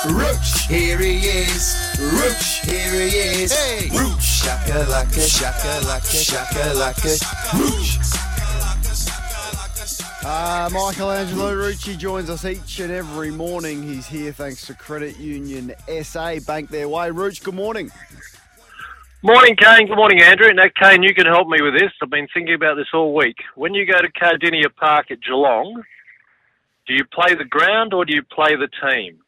Rooch, here he is. Rooch, here he is. Hey, Rooch, shakalaka, shakalaka, shakalaka, Rooch. Michelangelo Rucci joins us each and every morning. He's here thanks to Credit Union SA. Bank their way. Rooch, good morning. Morning, Kane. Good morning, Andrew. Now, Kane, you can help me with this. I've been thinking about this all week. When you go to Cardinia Park at Geelong, do you play the ground or do you play the team?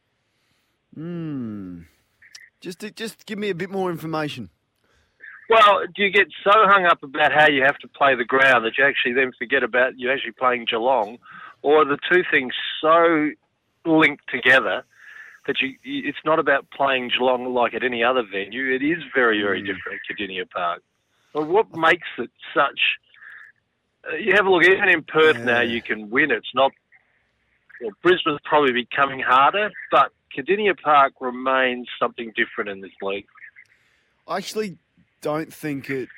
Just give me a bit more information. Well, do you get so hung up about how you have to play the ground that you actually then forget about you actually playing Geelong? Or are the two things so linked together that it's not about playing Geelong like at any other venue? It is very, very different at Cardinia Park. But what makes it such... you have a look, even in Perth now you can win. It's not... Well, Brisbane's probably becoming harder, but Cardinia Park remains something different in this league. I actually don't think it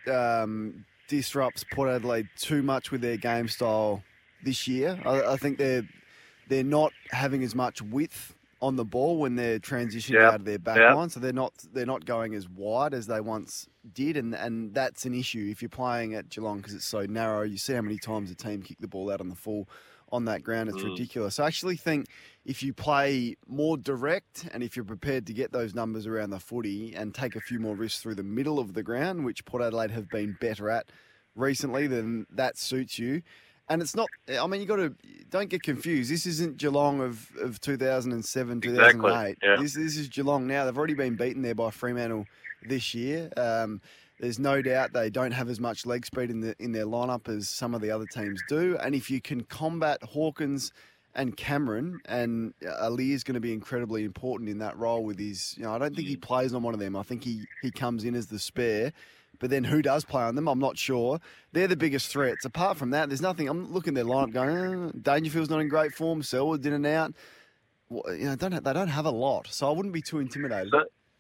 disrupts Port Adelaide too much with their game style this year. I think they're not having as much width on the ball when they're transitioning out of their back line, so they're not going as wide as they once did, and that's an issue if you're playing at Geelong because it's so narrow. You see how many times a team kick the ball out on the full on that ground. It's ridiculous. I actually think if you play more direct and if you're prepared to get those numbers around the footy and take a few more risks through the middle of the ground, which Port Adelaide have been better at recently, then that suits you. And it's not, I mean, don't get confused. This isn't Geelong of 2007, 2008. Yeah. This is Geelong now. They've already been beaten there by Fremantle this year. There's no doubt they don't have as much leg speed in their lineup as some of the other teams do. And if you can combat Hawkins and Cameron, and Ali is going to be incredibly important in that role with his, I don't think he plays on one of them. I think he comes in as the spare. But then who does play on them, I'm not sure. They're the biggest threats. Apart from that, there's nothing. I'm looking at their lineup going, Dangerfield's not in great form. Selwood in and out. They don't have a lot. So I wouldn't be too intimidated.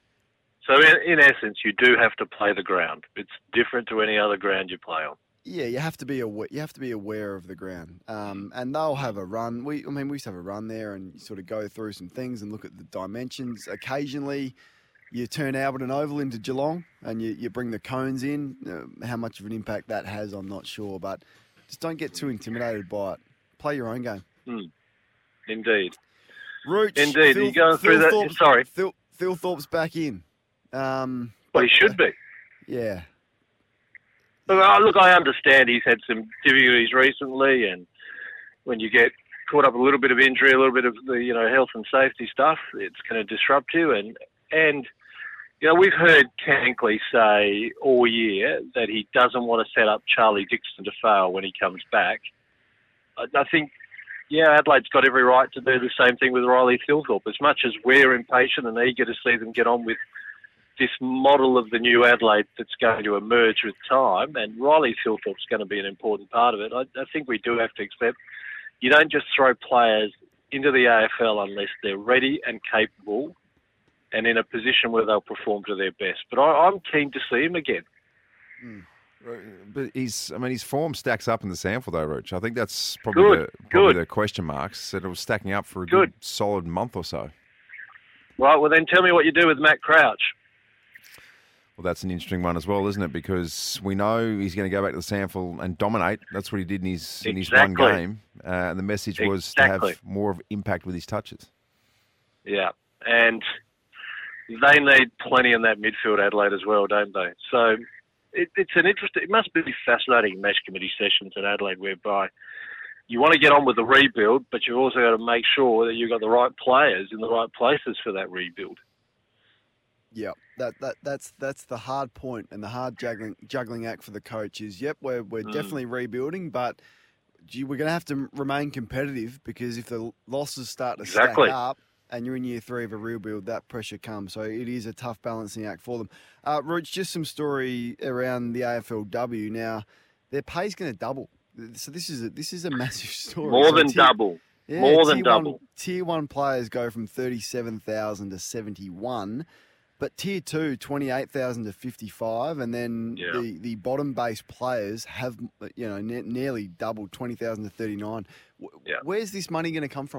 So in essence, you do have to play the ground. It's different to any other ground you play on. Yeah, you have to be aware of the ground, and they'll have a run. We used to have a run there and sort of go through some things and look at the dimensions. Occasionally, you turn Alberton Oval into Geelong and you bring the cones in. How much of an impact that has, I'm not sure, but just don't get too intimidated by it. Play your own game. Indeed. Rooch, Indeed. Are you going through that? Sorry. Phil Thorpe's back in. Well, he should be. Yeah. Look, I understand he's had some difficulties recently, and when you get caught up a little bit of injury, a little bit of the health and safety stuff, it's going to disrupt you. And we've heard Tankley say all year that he doesn't want to set up Charlie Dixon to fail when he comes back. I think, Adelaide's got every right to do the same thing with Riley Thilthorpe. As much as we're impatient and eager to see them get on with this model of the new Adelaide that's going to emerge with time, and Riley Thilthorpe's going to be an important part of it, I think we do have to accept you don't just throw players into the AFL unless they're ready and capable and in a position where they'll perform to their best. But I'm keen to see him again. But his form stacks up in the sample though, Roach. I think that's probably the question marks. That it was stacking up for a good solid month or so. Right, well then tell me what you do with Matt Crouch. Well, that's an interesting one as well, isn't it? Because we know he's going to go back to the sample and dominate. That's what he did in his one game. And the message was to have more of impact with his touches. Yeah, and they need plenty in that midfield, Adelaide, as well, don't they? So it's an interesting... It must be fascinating match committee sessions at Adelaide whereby you want to get on with the rebuild, but you've also got to make sure that you've got the right players in the right places for that rebuild. Yeah, that's the hard point and the hard juggling act for the coach is, we're definitely rebuilding, but we're going to have to remain competitive because if the losses start to stack up and you're in year 3 of a rebuild, that pressure comes. So it is a tough balancing act for them. Rooch, just some story around the AFLW. Now, their pay's going to double. So this is a massive story. More than double. Yeah, More than double. Tier 1 players go from 37,000 to 71. But Tier 2, 28,000 to 55, and then the bottom base players have nearly doubled, 20,000 to 39. Where's this money going to come from?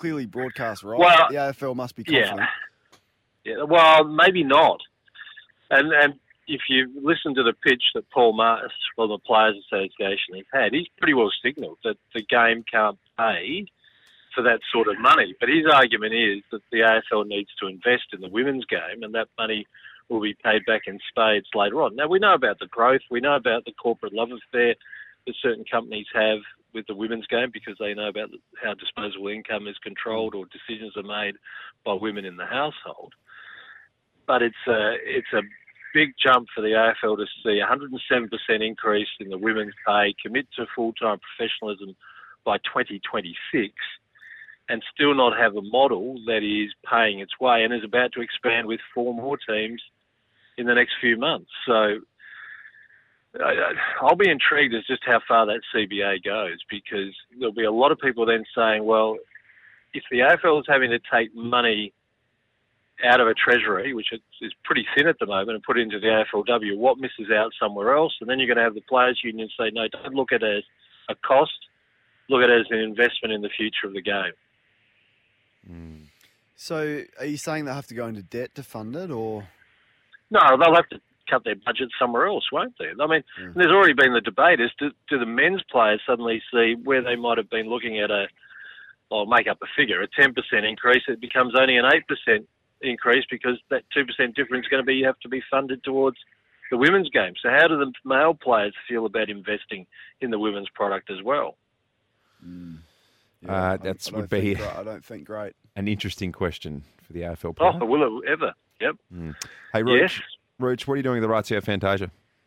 clearly broadcast right. Well, the AFL must be confident. Yeah. Well, maybe not. And if you listen to the pitch that Paul Martin from the Players Association has had, he's pretty well signalled that the game can't pay for that sort of money. But his argument is that the AFL needs to invest in the women's game, and that money will be paid back in spades later on. Now, we know about the growth. We know about the corporate love affair that certain companies have with the women's game because they know about how disposable income is controlled or decisions are made by women in the household. But it's a big jump for the AFL to see a 107% increase in the women's pay, commit to full-time professionalism by 2026, and still not have a model that is paying its way and is about to expand with 4 more teams in the next few months. So I'll be intrigued as just how far that CBA goes, because there'll be a lot of people then saying, well, if the AFL is having to take money out of a treasury, which is pretty thin at the moment, and put it into the AFLW, what misses out somewhere else? And then you're going to have the Players' Union say, no, don't look at it as a cost, look at it as an investment in the future of the game. So are you saying they have to go into debt to fund it, or...? No, they'll have to cut their budget somewhere else, won't they? I mean, there's already been the debate as do the men's players suddenly see where they might have been looking at I'll make up a figure, a 10% increase, it becomes only an 8% increase because that 2% difference is going to have to be funded towards the women's game. So how do the male players feel about investing in the women's product as well? Yeah, I don't think great. An interesting question for the AFL player. Oh, will it ever? Yep. Hey, Rooch, yes. Rooch, what are you doing with the Ratio Fantasia?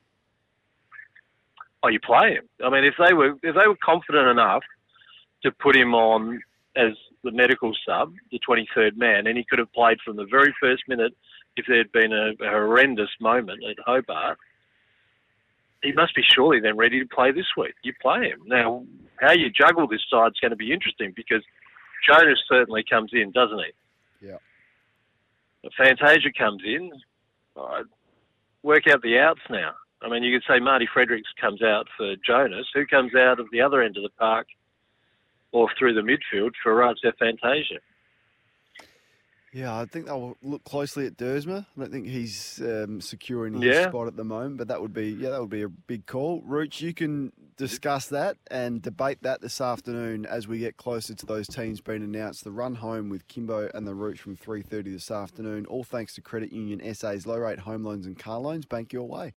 Oh, you play him. I mean, if they were confident enough to put him on as the medical sub, the 23rd man, and he could have played from the very first minute if there had been a horrendous moment at Hobart, he must be surely then ready to play this week. You play him. Now, how you juggle this side is going to be interesting because Jonas certainly comes in, doesn't he? Yeah. Fantasia comes in. Work out the outs now. I mean, you could say Marty Fredericks comes out for Jonas. Who comes out of the other end of the park or through the midfield for Ratio Fantasia? Yeah, I think they'll look closely at Dersma. I don't think he's secure in his spot at the moment, but that would be a big call. Rooch, you can discuss that and debate that this afternoon as we get closer to those teams being announced. The run home with Kimbo and the Rooch from 3:30 this afternoon. All thanks to Credit Union SA's low rate home loans and car loans. Bank your way.